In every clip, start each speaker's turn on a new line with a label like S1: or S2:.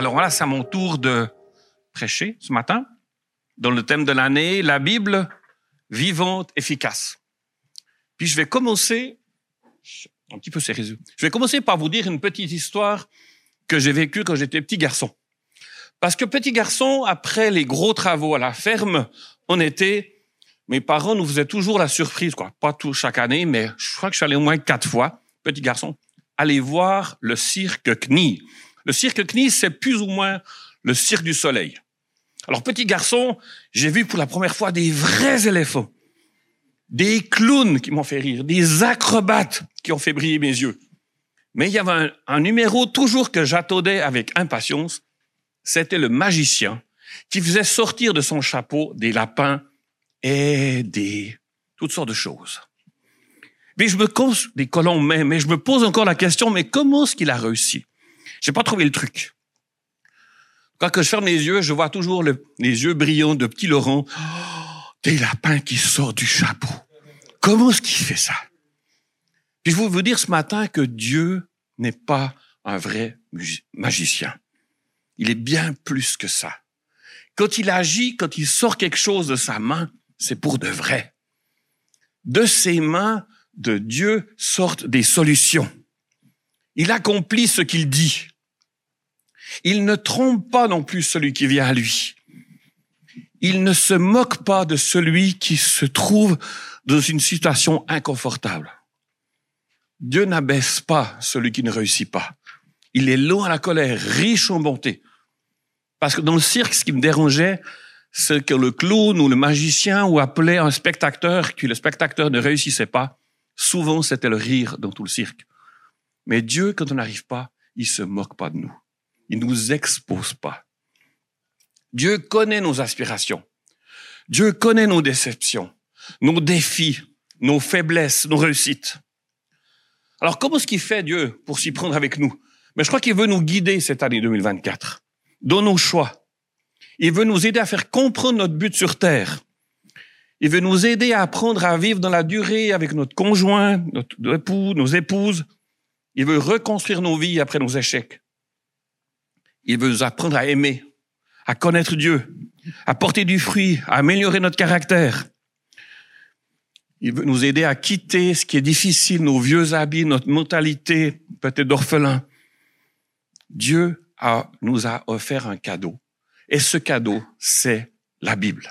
S1: Alors là, c'est à mon tour de prêcher ce matin, dans le thème de l'année, la Bible vivante, efficace. Puis je vais commencer, un petit peu sérieux, je vais commencer par vous dire une petite histoire que j'ai vécue quand j'étais petit garçon. Parce que petit garçon, après les gros travaux à la ferme, mes parents nous faisaient toujours la surprise, quoi. Pas tout chaque année, mais je crois que je suis allé au moins 4 fois, petit garçon, aller voir le cirque Knie. Le cirque Knie, c'est plus ou moins le cirque du soleil. Alors, petit garçon, j'ai vu pour la première fois des vrais éléphants, des clowns qui m'ont fait rire, des acrobates qui ont fait briller mes yeux. Mais il y avait un numéro toujours que j'attendais avec impatience, c'était le magicien qui faisait sortir de son chapeau des lapins et toutes sortes de choses. Mais des colons même, mais je me pose encore la question, mais comment est-ce qu'il a réussi? J'ai pas trouvé le truc. Quand je ferme les yeux, je vois toujours les yeux brillants de petit Laurent. Oh, des lapins qui sortent du chapeau. Comment est-ce qu'il fait ça? Puis je veux vous dire ce matin que Dieu n'est pas un vrai magicien. Il est bien plus que ça. Quand il agit, quand il sort quelque chose de sa main, c'est pour de vrai. De ses mains de Dieu sortent des solutions. Il accomplit ce qu'il dit. Il ne trompe pas non plus celui qui vient à lui. Il ne se moque pas de celui qui se trouve dans une situation inconfortable. Dieu n'abaisse pas celui qui ne réussit pas. Il est lent à la colère, riche en bonté. Parce que dans le cirque, ce qui me dérangeait, c'est que le clown ou le magicien ou appelait un spectateur, que le spectateur ne réussissait pas, souvent c'était le rire dans tout le cirque. Mais Dieu, quand on n'arrive pas, il se moque pas de nous. Il nous expose pas. Dieu connaît nos aspirations. Dieu connaît nos déceptions, nos défis, nos faiblesses, nos réussites. Alors, comment est-ce qu'il fait, Dieu, pour s'y prendre avec nous? Mais je crois qu'il veut nous guider cette année 2024, dans nos choix. Il veut nous aider à faire comprendre notre but sur terre. Il veut nous aider à apprendre à vivre dans la durée avec notre conjoint, notre époux, nos épouses. Il veut reconstruire nos vies après nos échecs. Il veut nous apprendre à aimer, à connaître Dieu, à porter du fruit, à améliorer notre caractère. Il veut nous aider à quitter ce qui est difficile, nos vieux habits, notre mentalité, peut-être d'orphelin. Dieu nous a offert un cadeau. Et ce cadeau, c'est la Bible.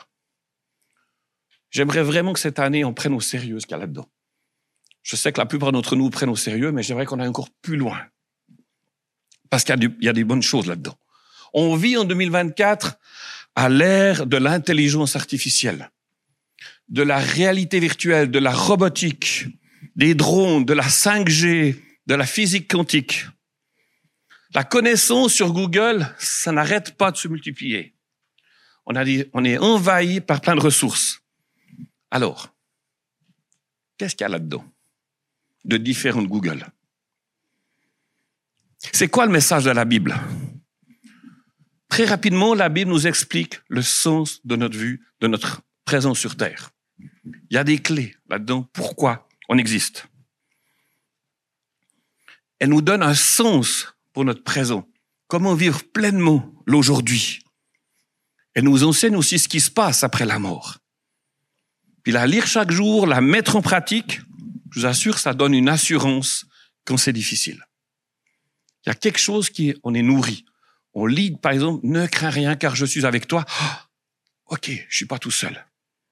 S1: J'aimerais vraiment que cette année, on prenne au sérieux ce qu'il y a là-dedans. Je sais que la plupart d'entre nous prennent au sérieux, mais j'aimerais qu'on aille encore plus loin. Parce qu'il y a des bonnes choses là-dedans. On vit en 2024 à l'ère de l'intelligence artificielle, de la réalité virtuelle, de la robotique, des drones, de la 5G, de la physique quantique. La connaissance sur Google, ça n'arrête pas de se multiplier. On est envahi par plein de ressources. Alors, qu'est-ce qu'il y a là-dedans de différent de Google? C'est quoi le message de la Bible? Très rapidement, la Bible nous explique le sens de notre vie, de notre présence sur Terre. Il y a des clés là-dedans. Pourquoi on existe? Elle nous donne un sens pour notre présent. Comment vivre pleinement l'aujourd'hui. Elle nous enseigne aussi ce qui se passe après la mort. Puis la lire chaque jour, la mettre en pratique, je vous assure, ça donne une assurance quand c'est difficile. Il y a quelque chose on est nourri. On lit, par exemple, « Ne crains rien car je suis avec toi. Oh, » OK, je suis pas tout seul.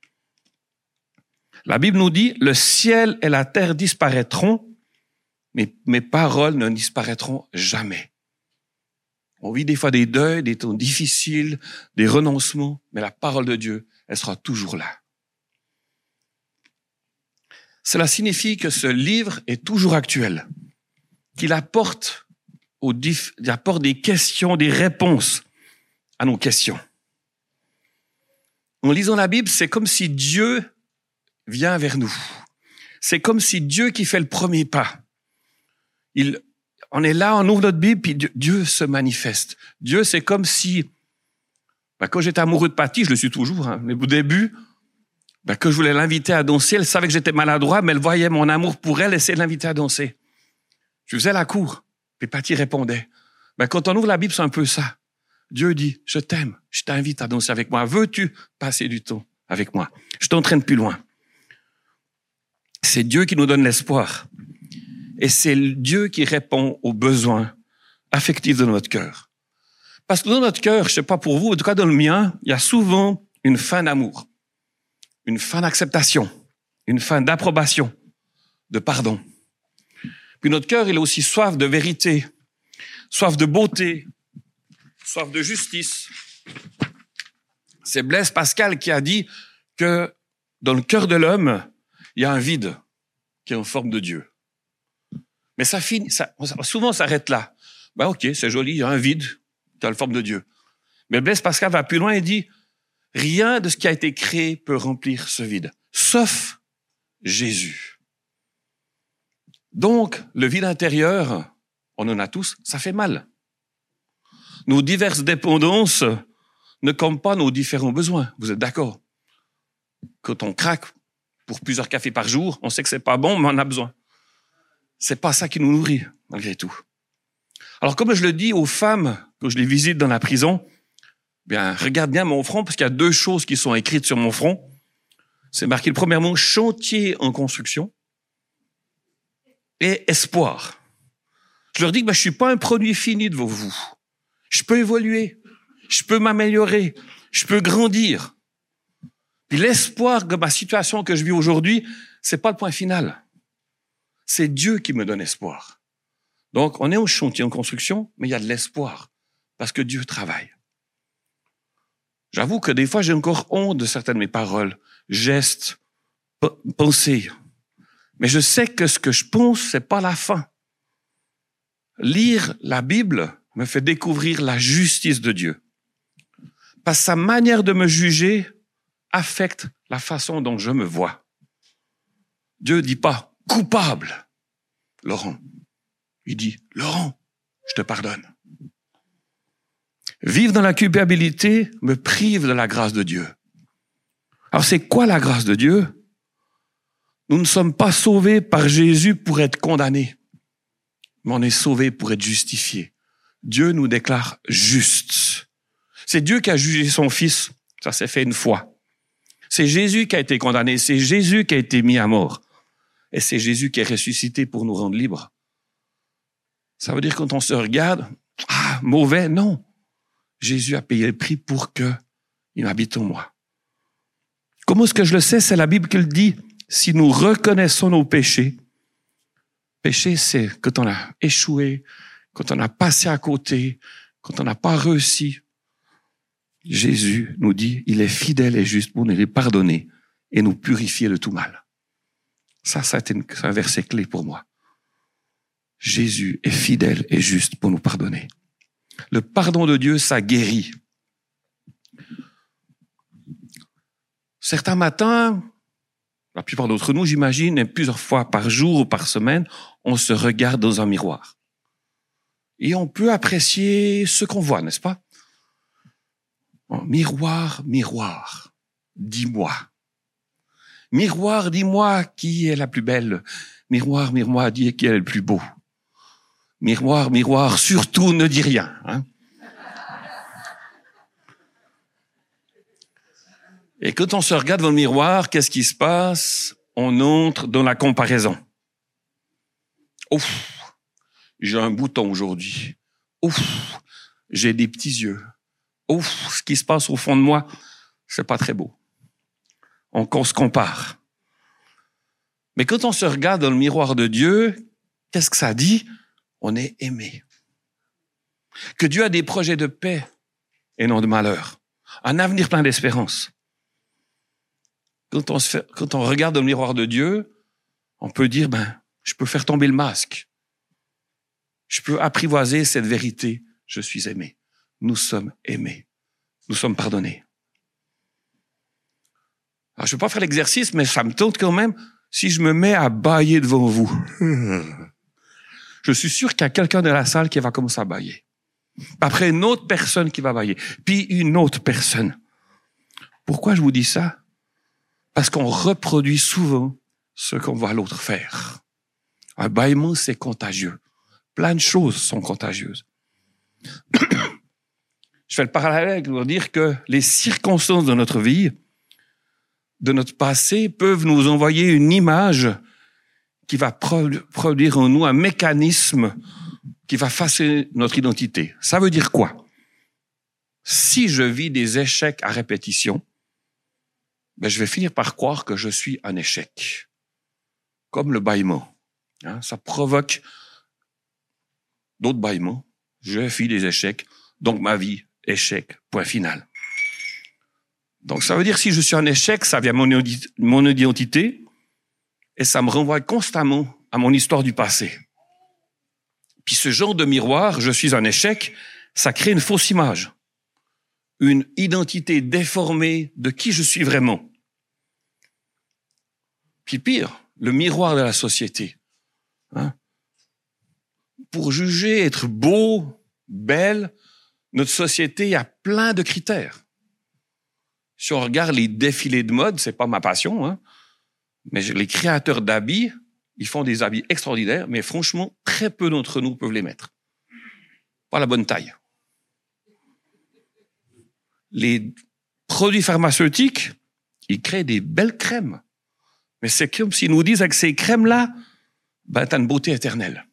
S1: La Bible nous dit « Le ciel et la terre disparaîtront, mais mes paroles ne disparaîtront jamais. » On vit des fois des deuils, des temps difficiles, des renoncements, mais la parole de Dieu, elle sera toujours là. Cela signifie que ce livre est toujours actuel, qu'il apporte des questions, des réponses à nos questions. En lisant la Bible, c'est comme si Dieu vient vers nous. C'est comme si Dieu qui fait le premier pas. On est là, on ouvre notre Bible, puis Dieu se manifeste. Dieu, c'est comme si, quand j'étais amoureux de Patty, je le suis toujours, mais au début, que je voulais l'inviter à danser, elle savait que j'étais maladroit, mais elle voyait mon amour pour elle, essayait de l'inviter à danser. Je faisais la cour, puis Patty répondait. Quand on ouvre la Bible, c'est un peu ça. Dieu dit, je t'aime, je t'invite à danser avec moi. Veux-tu passer du temps avec moi? Je t'entraîne plus loin. C'est Dieu qui nous donne l'espoir. Et c'est Dieu qui répond aux besoins affectifs de notre cœur. Parce que dans notre cœur, je sais pas pour vous, en tout cas dans le mien, il y a souvent une faim d'amour, une faim d'acceptation, une faim d'approbation, de pardon. Puis notre cœur, il a aussi soif de vérité, soif de beauté, soif de justice. C'est Blaise Pascal qui a dit que dans le cœur de l'homme, il y a un vide qui est en forme de Dieu. Mais souvent, ça s'arrête là. Ben ok, c'est joli, il y a un vide qui a la forme de Dieu. Mais Blaise Pascal va plus loin et dit, rien de ce qui a été créé peut remplir ce vide, sauf Jésus. Donc, le vide intérieur, on en a tous, ça fait mal. Nos diverses dépendances ne comptent pas nos différents besoins. Vous êtes d'accord? Quand on craque pour plusieurs cafés par jour, on sait que c'est pas bon, mais on a besoin. C'est pas ça qui nous nourrit, malgré tout. Alors, comme je le dis aux femmes, quand je les visite dans la prison, bien, regarde bien mon front, parce qu'il y a 2 choses qui sont écrites sur mon front. C'est marqué le premier mot, chantier en construction, et espoir. Je leur dis que je suis pas un produit fini de vous. Je peux évoluer, je peux m'améliorer, je peux grandir. Puis l'espoir de ma situation que je vis aujourd'hui, c'est pas le point final. C'est Dieu qui me donne espoir. Donc, on est au chantier en construction, mais il y a de l'espoir, parce que Dieu travaille. J'avoue que des fois, j'ai encore honte de certaines de mes paroles, gestes, pensées. Mais je sais que ce que je pense, c'est pas la fin. Lire la Bible me fait découvrir la justice de Dieu. Parce que sa manière de me juger affecte la façon dont je me vois. Dieu dit pas « coupable », Laurent. Il dit « Laurent, je te pardonne ». Vivre dans la culpabilité me prive de la grâce de Dieu. Alors c'est quoi la grâce de Dieu? Nous ne sommes pas sauvés par Jésus pour être condamnés, mais on est sauvés pour être justifiés. Dieu nous déclare justes. C'est Dieu qui a jugé son Fils. Ça s'est fait une fois. C'est Jésus qui a été condamné. C'est Jésus qui a été mis à mort. Et c'est Jésus qui est ressuscité pour nous rendre libres. Ça veut dire quand on se regarde, mauvais, non. Jésus a payé le prix pour que il habite en moi. Comment est-ce que je le sais? C'est la Bible qui le dit. Si nous reconnaissons nos péchés, péché, c'est quand on a échoué, quand on a passé à côté, quand on n'a pas réussi. Jésus nous dit, il est fidèle et juste pour nous les pardonner et nous purifier de tout mal. Ça, c'est un verset clé pour moi. Jésus est fidèle et juste pour nous pardonner. Le pardon de Dieu, ça guérit. Certains matins, la plupart d'entre nous, j'imagine, et plusieurs fois par jour ou par semaine, on se regarde dans un miroir. Et on peut apprécier ce qu'on voit, n'est-ce pas? Miroir, miroir, dis-moi. Miroir, dis-moi qui est la plus belle. Miroir, miroir, dis qui est le plus beau. Miroir, miroir, surtout ne dis rien. Hein? Et quand on se regarde dans le miroir, qu'est-ce qui se passe? On entre dans la comparaison. Ouf, j'ai un bouton aujourd'hui. Ouf, j'ai des petits yeux. Ouf, ce qui se passe au fond de moi, c'est pas très beau. On se compare. Mais quand on se regarde dans le miroir de Dieu, qu'est-ce que ça dit? On est aimé. Que Dieu a des projets de paix et non de malheur. Un avenir plein d'espérance. Quand on regarde dans le miroir de Dieu, on peut dire, je peux faire tomber le masque. Je peux apprivoiser cette vérité. Je suis aimé. Nous sommes aimés. Nous sommes pardonnés. Alors, je ne vais pas faire l'exercice, mais ça me tente quand même si je me mets à bâiller devant vous. Je suis sûr qu'il y a quelqu'un dans la salle qui va commencer à bâiller. Après, une autre personne qui va bâiller. Puis une autre personne. Pourquoi je vous dis ça? Parce qu'on reproduit souvent ce qu'on voit l'autre faire. Un bâillement, c'est contagieux. Plein de choses sont contagieuses. Je fais le parallèle pour dire que les circonstances de notre vie, de notre passé, peuvent nous envoyer une image qui va produire en nous un mécanisme qui va façonner notre identité. Ça veut dire quoi? Si je vis des échecs à répétition, je vais finir par croire que je suis un échec. Comme le bâillement. Ça provoque d'autres bâillements. Je vis des échecs, donc ma vie, échec, point final. Donc ça veut dire que si je suis un échec, ça vient mon identité et ça me renvoie constamment à mon histoire du passé. Puis ce genre de miroir, je suis un échec, ça crée une fausse image. Une identité déformée de qui je suis vraiment. Puis pire, le miroir de la société. Pour juger, être beau, belle, notre société a plein de critères. Si on regarde les défilés de mode, c'est pas ma passion, mais les créateurs d'habits, ils font des habits extraordinaires, mais franchement, très peu d'entre nous peuvent les mettre. Pas la bonne taille. Les produits pharmaceutiques, ils créent des belles crèmes. Mais c'est comme s'ils nous disent avec ces crèmes-là, t'as une beauté éternelle.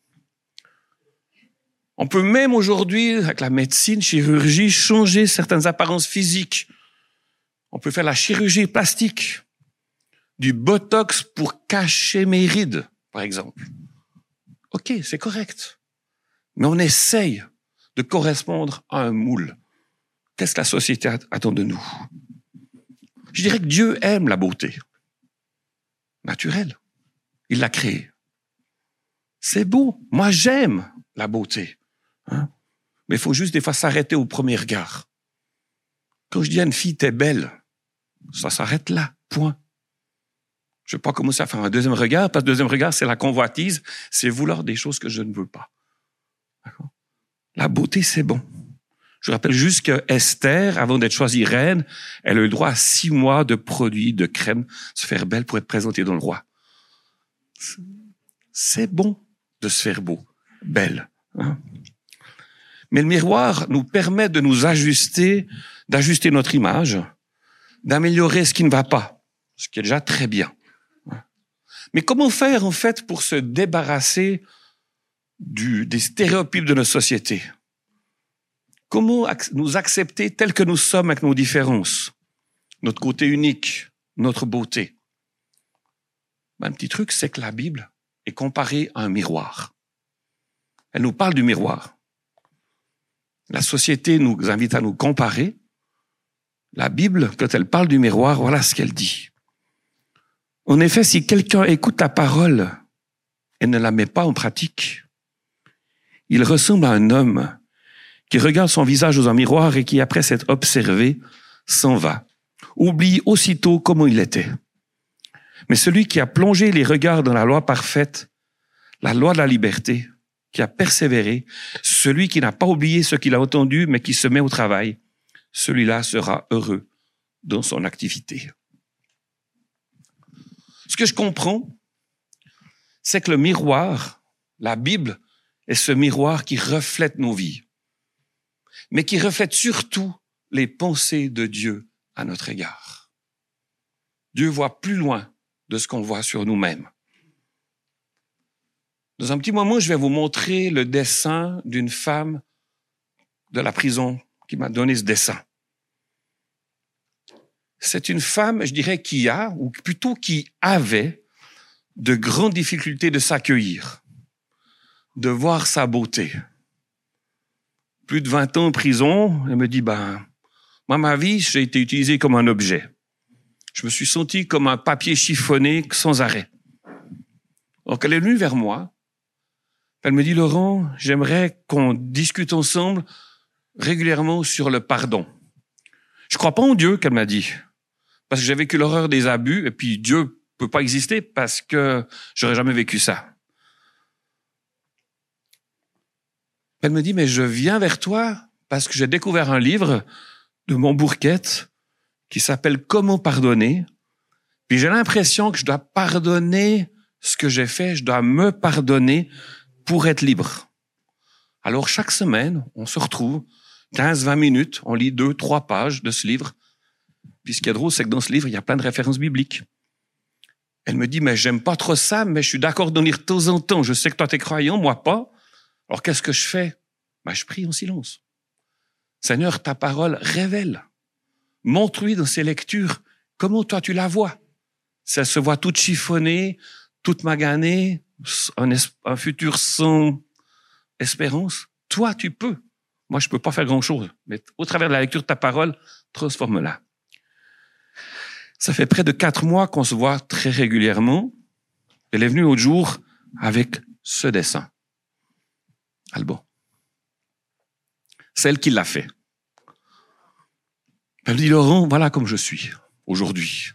S1: On peut même aujourd'hui, avec la médecine, chirurgie, changer certaines apparences physiques. On peut faire la chirurgie plastique, du botox pour cacher mes rides, par exemple. OK, c'est correct. Mais on essaye de correspondre à un moule. Qu'est-ce que la société attend de nous? Je dirais que Dieu aime la beauté. Naturelle. Il l'a créée. C'est beau. Moi, j'aime la beauté. Mais il faut juste des fois s'arrêter au premier regard. Quand je dis à une fille, t'es belle, ça s'arrête là, point. Je ne vais pas commencer à faire un deuxième regard, parce que le deuxième regard, c'est la convoitise, c'est vouloir des choses que je ne veux pas. D'accord? La beauté, c'est bon. Je rappelle juste que Esther, avant d'être choisie reine, elle a eu le droit à 6 mois de produits, de crème, se faire belle pour être présentée dans le roi. C'est bon de se faire beau, belle. Mais le miroir nous permet de nous ajuster, d'ajuster notre image, d'améliorer ce qui ne va pas, ce qui est déjà très bien. Mais comment faire, en fait, pour se débarrasser des stéréotypes de notre société? Comment nous accepter tels que nous sommes avec nos différences, notre côté unique, notre beauté? Un petit truc, c'est que la Bible est comparée à un miroir. Elle nous parle du miroir. La société nous invite à nous comparer. La Bible, quand elle parle du miroir, voilà ce qu'elle dit. En effet, si quelqu'un écoute la parole et ne la met pas en pratique, il ressemble à un homme qui regarde son visage dans un miroir et qui, après s'être observé, s'en va, oublie aussitôt comment il était. Mais celui qui a plongé les regards dans la loi parfaite, la loi de la liberté, qui a persévéré, celui qui n'a pas oublié ce qu'il a entendu, mais qui se met au travail, celui-là sera heureux dans son activité. Ce que je comprends, c'est que le miroir, la Bible, est ce miroir qui reflète nos vies, mais qui reflète surtout les pensées de Dieu à notre égard. Dieu voit plus loin de ce qu'on voit sur nous-mêmes. Dans un petit moment, je vais vous montrer le dessin d'une femme de la prison qui m'a donné ce dessin. C'est une femme, je dirais, qui a, ou plutôt qui avait, de grandes difficultés de s'accueillir, de voir sa beauté. Plus de 20 ans en prison, elle me dit, moi, ma vie, j'ai été utilisé comme un objet. Je me suis senti comme un papier chiffonné sans arrêt. Donc, elle est venue vers moi. Elle me dit, Laurent, j'aimerais qu'on discute ensemble régulièrement sur le pardon. Je crois pas en Dieu, qu'elle m'a dit, parce que j'ai vécu l'horreur des abus, et puis Dieu peut pas exister parce que j'aurais jamais vécu ça. Elle me dit, mais je viens vers toi parce que j'ai découvert un livre de Montbourquette qui s'appelle « Comment pardonner ». Puis j'ai l'impression que je dois pardonner ce que j'ai fait, je dois me pardonner pour être libre. Alors chaque semaine, on se retrouve, 15-20 minutes, on lit 2-3 pages de ce livre. Puis ce qui est drôle, c'est que dans ce livre, il y a plein de références bibliques. Elle me dit, mais j'aime pas trop ça, mais je suis d'accord d'en lire de temps en temps. Je sais que toi, t'es croyant, moi pas. Alors, qu'est-ce que je fais? Je prie en silence. Seigneur, ta parole révèle. Montre-lui dans ses lectures comment toi, tu la vois. Si elle se voit toute chiffonnée, toute maganée, un futur sans espérance, toi, tu peux. Moi, je peux pas faire grand-chose. Mais au travers de la lecture de ta parole, transforme-la. Ça fait près de 4 mois qu'on se voit très régulièrement. Elle est venue l'autre jour avec ce dessin. Alban. C'est elle qui l'a fait. Elle dit, Laurent, voilà comme je suis aujourd'hui.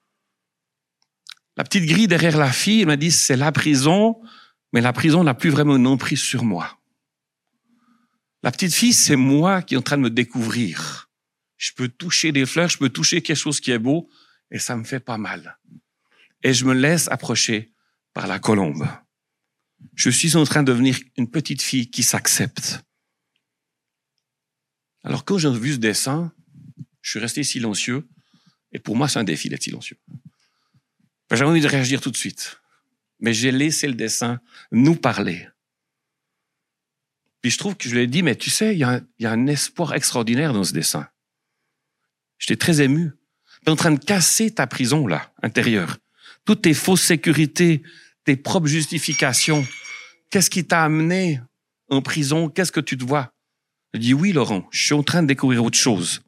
S1: La petite grille derrière la fille, elle m'a dit, c'est la prison, mais la prison n'a plus vraiment une emprise sur moi. La petite fille, c'est moi qui est en train de me découvrir. Je peux toucher des fleurs, je peux toucher quelque chose qui est beau, et ça me fait pas mal. Et je me laisse approcher par la colombe. Je suis en train de devenir une petite fille qui s'accepte. Alors quand j'ai vu ce dessin, je suis resté silencieux, et pour moi, c'est un défi d'être silencieux. J'avais envie de réagir tout de suite, mais j'ai laissé le dessin nous parler. Puis je trouve que je lui ai dit, mais tu sais, il y a un espoir extraordinaire dans ce dessin. J'étais très ému. Tu es en train de casser ta prison, là, intérieure. Toutes tes fausses sécurités, tes propres justifications. Qu'est-ce qui t'a amené en prison? Qu'est-ce que tu te vois? Je dis, oui, Laurent, je suis en train de découvrir autre chose.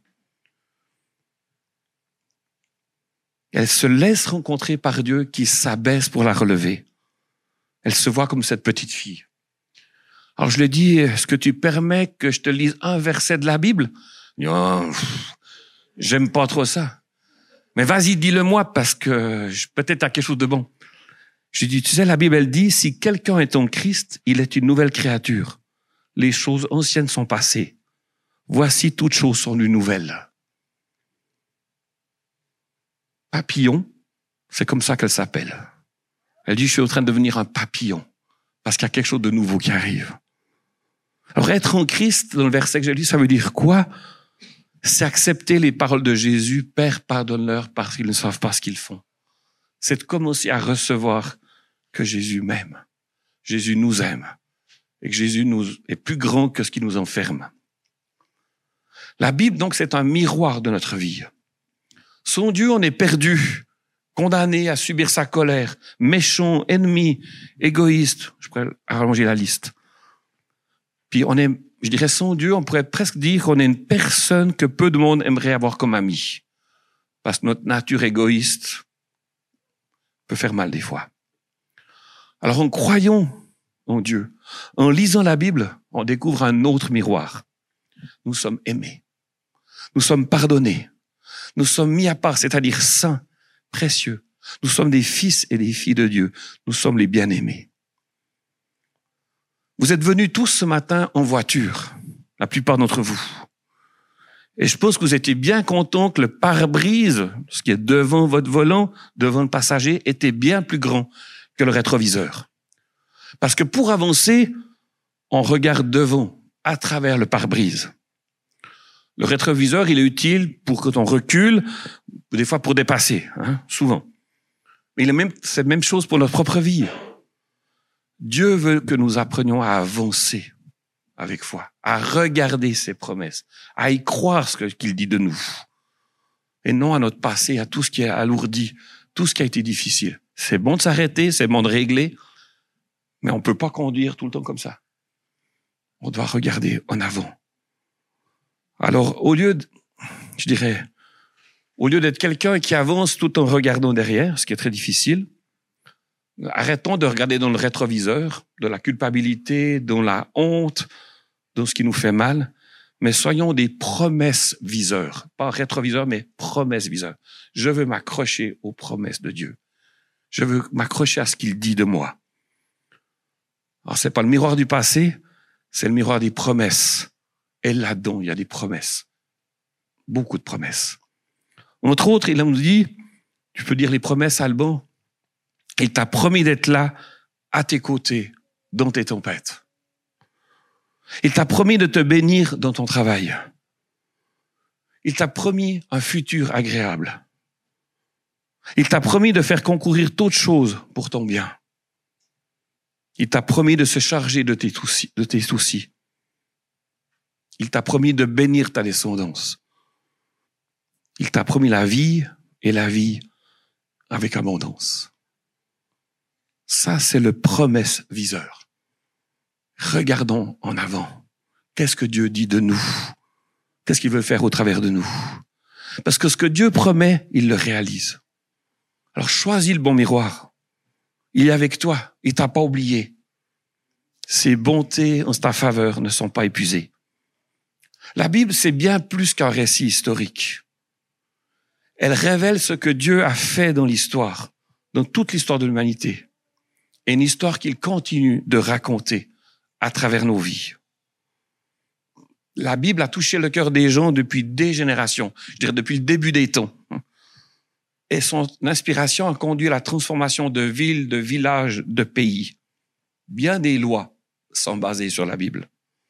S1: Elle se laisse rencontrer par Dieu qui s'abaisse pour la relever. Elle se voit comme cette petite fille. Alors je lui ai dit, est-ce que tu permets que je te lise un verset de la Bible? Non, j'aime pas trop ça. Mais vas-y, dis-le-moi parce que peut-être t'as quelque chose de bon. Je lui ai dit, tu sais, la Bible, elle dit, si quelqu'un est en Christ, il est une nouvelle créature. Les choses anciennes sont passées. Voici, toutes choses sont de nouvelles. Papillon, c'est comme ça qu'elle s'appelle. Elle dit, je suis en train de devenir un papillon parce qu'il y a quelque chose de nouveau qui arrive. Alors, être en Christ, dans le verset que j'ai lu, ça veut dire quoi? C'est accepter les paroles de Jésus. Père, pardonne-leur parce qu'ils ne savent pas ce qu'ils font. C'est de commencer à recevoir que Jésus m'aime. Jésus nous aime. Et que Jésus est plus grand que ce qui nous enferme. La Bible, donc, c'est un miroir de notre vie. Sans Dieu, on est perdu, condamné à subir sa colère, méchant, ennemi, égoïste. Je pourrais rallonger la liste. Puis on est, je dirais, sans Dieu, on pourrait presque dire qu'on est une personne que peu de monde aimerait avoir comme ami. Parce que notre nature égoïste peut faire mal des fois. Alors en croyant en Dieu, en lisant la Bible, on découvre un autre miroir. Nous sommes aimés. Nous sommes pardonnés. Nous sommes mis à part, c'est-à-dire saints, précieux. Nous sommes des fils et des filles de Dieu. Nous sommes les bien-aimés. Vous êtes venus tous ce matin en voiture, la plupart d'entre vous. Et je pense que vous étiez bien contents que le pare-brise, ce qui est devant votre volant, devant le passager, était bien plus grand que le rétroviseur. Parce que pour avancer, on regarde devant, à travers le pare-brise. Le rétroviseur, il est utile pour quand on recule, des fois pour dépasser, souvent. Mais c'est la même chose pour notre propre vie. Dieu veut que nous apprenions à avancer avec foi, à regarder ses promesses, à y croire ce qu'il dit de nous. Et non à notre passé, à tout ce qui est alourdi, tout ce qui a été difficile. C'est bon de s'arrêter, c'est bon de régler, mais on ne peut pas conduire tout le temps comme ça. On doit regarder en avant. Alors, au lieu d'être quelqu'un qui avance tout en regardant derrière, ce qui est très difficile, arrêtons de regarder dans le rétroviseur, de la culpabilité, dans la honte, dans ce qui nous fait mal, mais soyons des promesses viseurs. Pas rétroviseurs, mais promesses viseurs. Je veux m'accrocher aux promesses de Dieu. Je veux m'accrocher à ce qu'il dit de moi. Alors, c'est pas le miroir du passé, c'est le miroir des promesses. Et là-dedans, il y a des promesses. Beaucoup de promesses. Entre autres, il nous dit, tu peux dire les promesses, Alban, il t'a promis d'être là, à tes côtés, dans tes tempêtes. Il t'a promis de te bénir dans ton travail. Il t'a promis un futur agréable. Il t'a promis de faire concourir toutes choses pour ton bien. Il t'a promis de se charger de tes soucis. Il t'a promis de bénir ta descendance. Il t'a promis la vie et la vie avec abondance. Ça, c'est le promesse viseur. Regardons en avant. Qu'est-ce que Dieu dit de nous? Qu'est-ce qu'il veut faire au travers de nous? Parce que ce que Dieu promet, il le réalise. Alors choisis le bon miroir. Il est avec toi. Il t'a pas oublié. Ses bontés en ta faveur ne sont pas épuisées. La Bible, c'est bien plus qu'un récit historique. Elle révèle ce que Dieu a fait dans l'histoire, dans toute l'histoire de l'humanité. Et une histoire qu'il continue de raconter à travers nos vies. La Bible a touché le cœur des gens depuis des générations, je dirais depuis le début des temps. Et son inspiration a conduit à la transformation de villes, de villages, de pays. Bien des lois sont basées sur la Bible.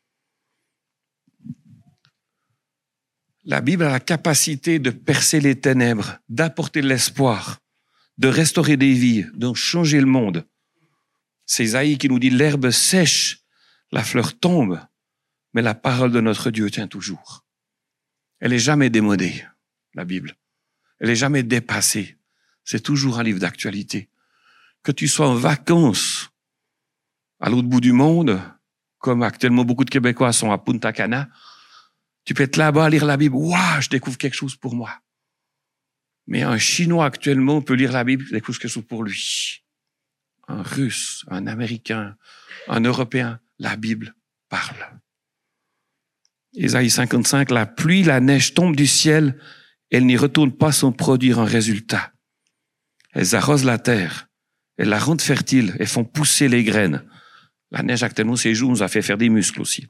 S1: La Bible a la capacité de percer les ténèbres, d'apporter de l'espoir, de restaurer des vies, de changer le monde. C'est Isaïe qui nous dit « L'herbe sèche, la fleur tombe, mais la parole de notre Dieu tient toujours. » Elle n'est jamais démodée, la Bible. Elle n'est jamais dépassée. C'est toujours un livre d'actualité. Que tu sois en vacances à l'autre bout du monde, comme actuellement beaucoup de Québécois sont à Punta Cana, tu peux être là-bas, lire la Bible. Waouh, je découvre quelque chose pour moi. Mais un Chinois actuellement peut lire la Bible, il découvre quelque chose pour lui. Un Russe, un Américain, un Européen, la Bible parle. Ésaïe 55, la pluie, la neige tombent du ciel, elles n'y retournent pas sans produire un résultat. Elles arrosent la terre, elles la rendent fertile et font pousser les graines. La neige actuellement, ses jours nous a fait faire des muscles aussi.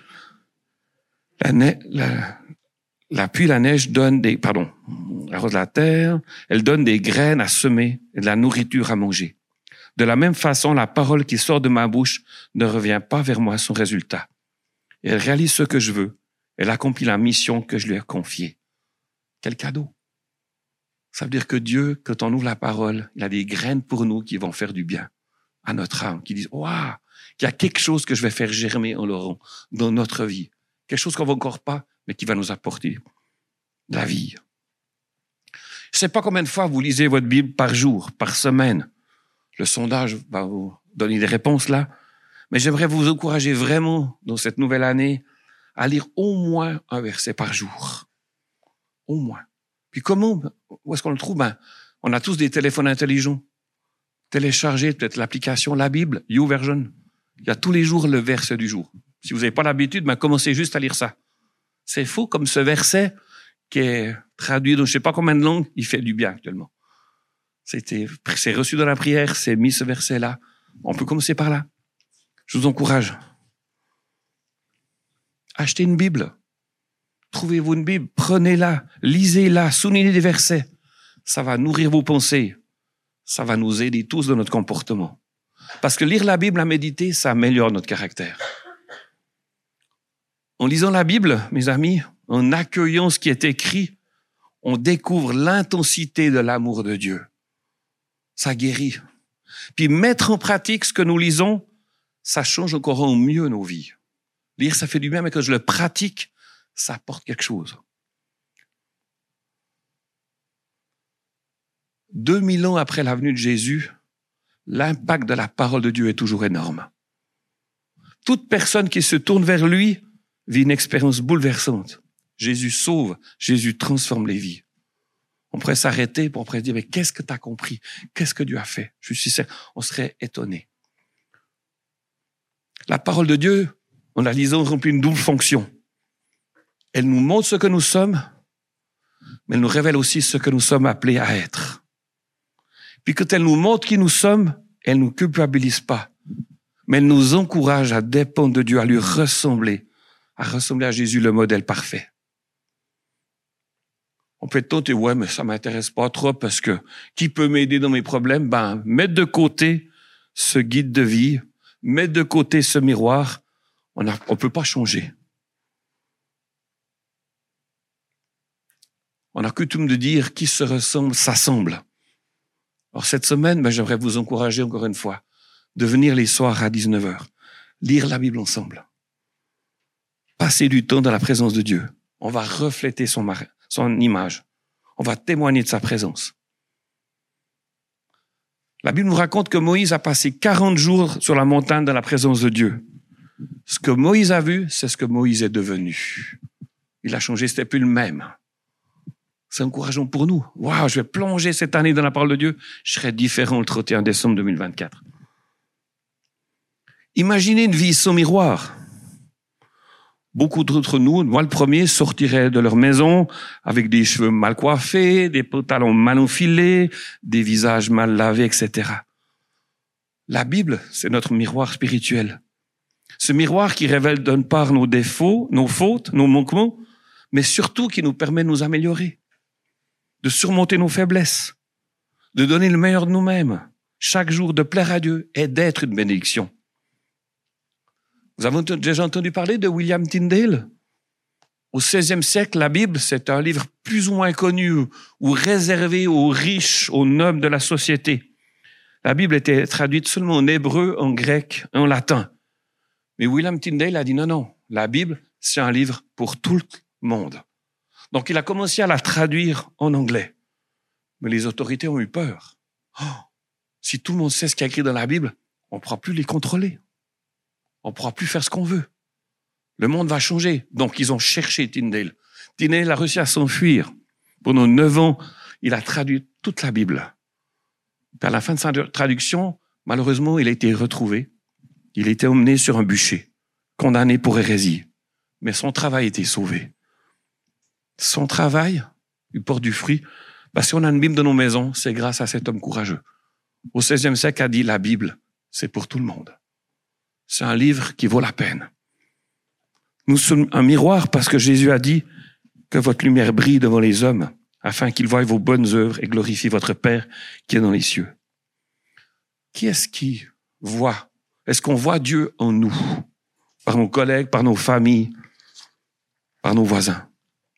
S1: La pluie, la neige arrose la terre, elle donne des graines à semer et de la nourriture à manger. De la même façon, la parole qui sort de ma bouche ne revient pas vers moi sans résultat. Et elle réalise ce que je veux. Elle accomplit la mission que je lui ai confiée. Quel cadeau! Ça veut dire que Dieu, quand on ouvre la parole, il a des graines pour nous qui vont faire du bien à notre âme, qui disent « Waouh, il y a quelque chose que je vais faire germer en Laurent dans notre vie. Quelque chose qu'on ne voit encore pas, mais qui va nous apporter de la vie. » Je ne sais pas combien de fois vous lisez votre Bible par jour, par semaine. Le sondage va vous donner des réponses là. Mais j'aimerais vous encourager vraiment, dans cette nouvelle année, à lire au moins un verset par jour. Au moins. Puis comment, où est-ce qu'on le trouve? On a tous des téléphones intelligents. Téléchargez peut-être l'application La Bible, YouVersion. Il y a tous les jours le verset du jour. Si vous n'avez pas l'habitude, commencez juste à lire ça. C'est faux comme ce verset qui est traduit dans je ne sais pas combien de langues, il fait du bien actuellement. C'est reçu dans la prière, c'est mis ce verset-là. On peut commencer par là. Je vous encourage. Achetez une Bible. Trouvez-vous une Bible, prenez-la, lisez-la, soulignez des versets. Ça va nourrir vos pensées. Ça va nous aider tous dans notre comportement. Parce que lire la Bible, à méditer, ça améliore notre caractère. En lisant la Bible, mes amis, en accueillant ce qui est écrit, on découvre l'intensité de l'amour de Dieu. Ça guérit. Puis mettre en pratique ce que nous lisons, ça change encore en mieux nos vies. Lire, ça fait du bien, mais quand je le pratique, ça apporte quelque chose. 2000 ans après la venue de Jésus, l'impact de la parole de Dieu est toujours énorme. Toute personne qui se tourne vers lui vit une expérience bouleversante. Jésus sauve, Jésus transforme les vies. On pourrait s'arrêter pour dire, mais qu'est-ce que tu as compris? Qu'est-ce que Dieu a fait? Je suis certain, on serait étonné. La parole de Dieu, en la lisant, remplit une double fonction. Elle nous montre ce que nous sommes, mais elle nous révèle aussi ce que nous sommes appelés à être. Puis quand elle nous montre qui nous sommes, elle ne nous culpabilise pas, mais elle nous encourage à dépendre de Dieu, à lui ressembler, à Jésus, le modèle parfait. On peut être tenté, ouais, mais ça m'intéresse pas trop parce que qui peut m'aider dans mes problèmes? Mettre de côté ce guide de vie, mettre de côté ce miroir. On peut pas changer. On a coutume de dire qui se ressemble s'assemble. Alors cette semaine, j'aimerais vous encourager encore une fois de venir les soirs à 19h, lire la Bible ensemble. Passer du temps dans la présence de Dieu. On va refléter son image. On va témoigner de sa présence. La Bible nous raconte que Moïse a passé 40 jours sur la montagne dans la présence de Dieu. Ce que Moïse a vu, c'est ce que Moïse est devenu. Il a changé, c'était plus le même. C'est encourageant pour nous. Waouh, je vais plonger cette année dans la parole de Dieu. Je serai différent le 31 décembre 2024. Imaginez une vie sans miroir. Beaucoup d'entre nous, moi le premier, sortiraient de leur maison avec des cheveux mal coiffés, des pantalons mal enfilés, des visages mal lavés, etc. La Bible, c'est notre miroir spirituel. Ce miroir qui révèle d'une part nos défauts, nos fautes, nos manquements, mais surtout qui nous permet de nous améliorer, de surmonter nos faiblesses, de donner le meilleur de nous-mêmes, chaque jour de plaire à Dieu et d'être une bénédiction. Vous avez déjà entendu parler de William Tyndale? Au XVIe siècle, la Bible, c'est un livre plus ou moins connu ou réservé aux riches, aux nobles de la société. La Bible était traduite seulement en hébreu, en grec, en latin. Mais William Tyndale a dit non, la Bible, c'est un livre pour tout le monde. Donc il a commencé à la traduire en anglais. Mais les autorités ont eu peur. Si tout le monde sait ce qu'il y a écrit dans la Bible, on ne pourra plus les contrôler. On ne pourra plus faire ce qu'on veut. Le monde va changer. Donc, ils ont cherché Tyndale. Tyndale a réussi à s'enfuir. Pendant 9 ans, il a traduit toute la Bible. Puis à la fin de sa traduction, malheureusement, il a été retrouvé. Il a été emmené sur un bûcher, condamné pour hérésie. Mais son travail a été sauvé. Son travail, il porte du fruit. Si on a une Bible dans nos maisons, c'est grâce à cet homme courageux. Au XVIe siècle, a dit la Bible, c'est pour tout le monde. C'est un livre qui vaut la peine. Nous sommes un miroir parce que Jésus a dit que votre lumière brille devant les hommes afin qu'ils voient vos bonnes œuvres et glorifient votre Père qui est dans les cieux. Qui est-ce qui voit? Est-ce qu'on voit Dieu en nous? Par nos collègues, par nos familles, par nos voisins.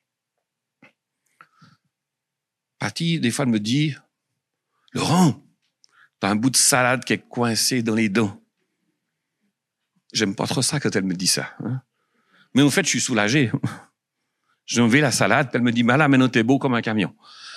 S1: Patty, des fois, elle me dit, Laurent, t'as un bout de salade qui est coincé dans les dents. J'aime pas trop ça quand elle me dit ça. Hein? Mais en fait, je suis soulagé. J'ai enlevé la salade, puis elle me dit, là, maintenant, t'es beau comme un camion.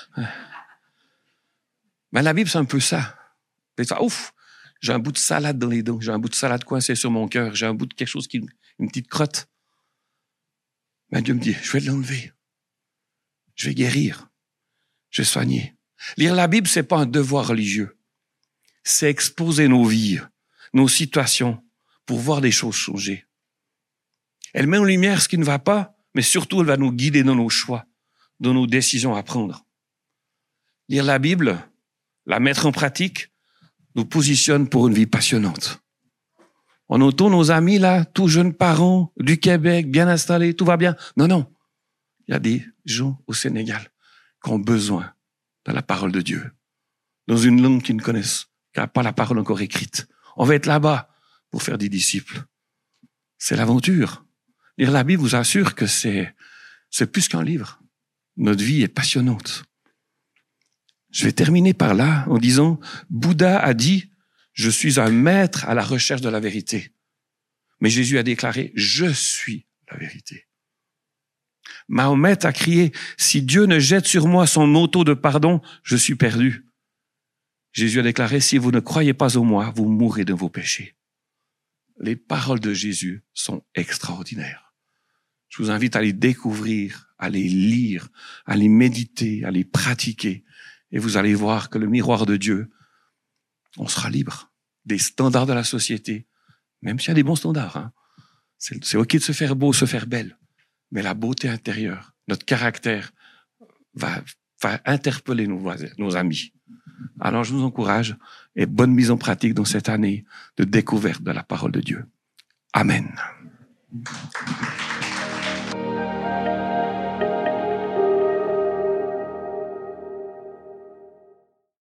S1: Mais la Bible, c'est un peu ça. Ouf, j'ai un bout de salade dans les dents, j'ai un bout de salade coincé sur mon cœur, j'ai un bout de quelque chose une petite crotte. Mais Dieu me dit, je vais l'enlever. Je vais guérir. Je vais soigner. Lire la Bible, c'est pas un devoir religieux. C'est exposer nos vies, nos situations, pour voir des choses changer. Elle met en lumière ce qui ne va pas, mais surtout, elle va nous guider dans nos choix, dans nos décisions à prendre. Lire la Bible, la mettre en pratique, nous positionne pour une vie passionnante. On entend nos amis, là, tout jeunes parents du Québec, bien installés, tout va bien. Non. Il y a des gens au Sénégal qui ont besoin de la parole de Dieu, dans une langue qu'ils ne connaissent, qui n'a pas la parole encore écrite. On va être là-bas pour faire des disciples. C'est l'aventure. Lire la Bible vous assure que c'est plus qu'un livre. Notre vie est passionnante. Je vais terminer par là en disant, Bouddha a dit, je suis un maître à la recherche de la vérité. Mais Jésus a déclaré, je suis la vérité. Mahomet a crié, si Dieu ne jette sur moi son manteau de pardon, je suis perdu. Jésus a déclaré, si vous ne croyez pas en moi, vous mourrez de vos péchés. Les paroles de Jésus sont extraordinaires. Je vous invite à les découvrir, à les lire, à les méditer, à les pratiquer. Et vous allez voir que le miroir de Dieu, on sera libre des standards de la société, même s'il y a des bons standards. Hein. C'est OK de se faire beau, se faire belle. Mais la beauté intérieure, notre caractère va interpeller nos amis. Alors, je vous encourage et bonne mise en pratique dans cette année de découverte de la parole de Dieu. Amen.